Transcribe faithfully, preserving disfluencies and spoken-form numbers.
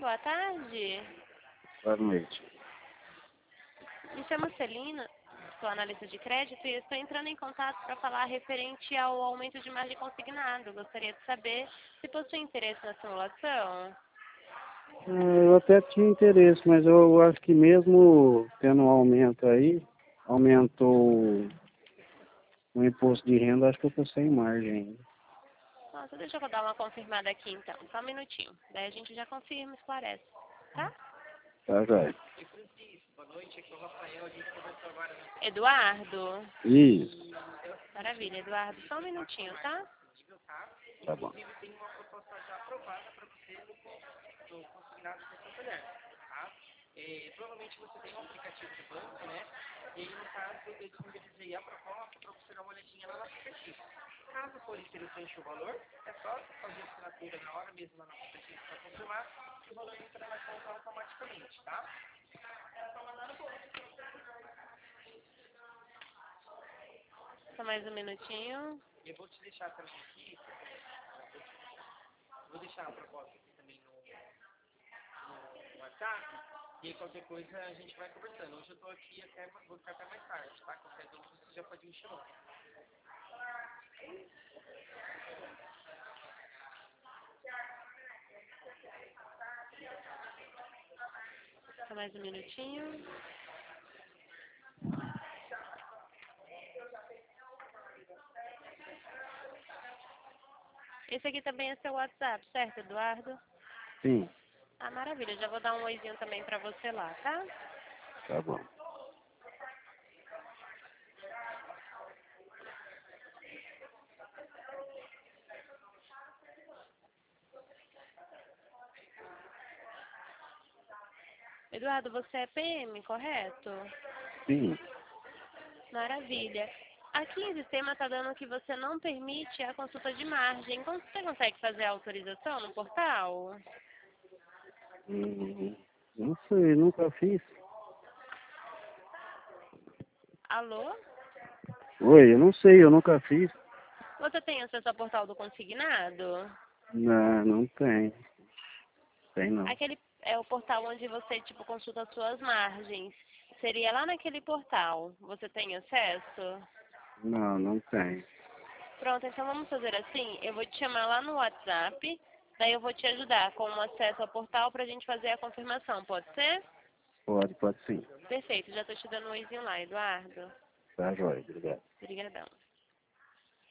boa tarde. Boa noite. Me chamo Celina, sou analista de crédito e estou entrando em contato para falar referente ao aumento de margem consignado. Gostaria de saber se possui interesse na simulação. Eu até tinha interesse, mas eu acho que mesmo tendo um aumento aí, aumentou o imposto de renda, acho que eu estou sem margem ainda. Nossa, deixa eu dar uma confirmada aqui então, só um minutinho. Daí a gente já confirma e esclarece, tá? Tá, joia. Eduardo? Isso. Maravilha, Eduardo. Só um minutinho, tá? Tá bom. É, provavelmente você tem um aplicativo do banco, né? E aí, no caso, eu disponibilizei a proposta para você dar uma olhadinha lá no aplicativo. Caso for interessante o valor, é só fazer a assinatura na hora mesmo lá no aplicativo para confirmar que o valor entra na conta automaticamente, tá? Só mais um minutinho. Eu vou te deixar também aqui, vou deixar a proposta aqui também no, no WhatsApp. E aí, qualquer coisa a gente vai conversando. Hoje eu tô aqui até, vou ficar até mais tarde, tá? Qualquer dúvida você já pode me chamar. Só mais um minutinho. Esse aqui também é seu WhatsApp, certo, Eduardo? Sim. Ah, maravilha. Já vou dar um oizinho também pra você lá, tá? Tá bom. Eduardo, você é P M, correto? Sim. Maravilha. Aqui em sistema está dando que você não permite a consulta de margem. Então, você consegue fazer a autorização no portal? Hum, não sei, nunca fiz. Alô? Oi, eu não sei, eu nunca fiz. Você tem acesso ao portal do consignado? Não, não tem. Tem não. Aquele é o portal onde você, tipo, consulta as suas margens. Seria lá naquele portal. Você tem acesso? Não, não tem. Pronto, então vamos fazer assim. Eu vou te chamar lá no WhatsApp. Daí eu vou te ajudar com o acesso ao portal para a gente fazer a confirmação. Pode ser? Pode, pode sim. Perfeito. Já estou te dando um oizinho lá, Eduardo. Tá, joia. Obrigado. Obrigadão.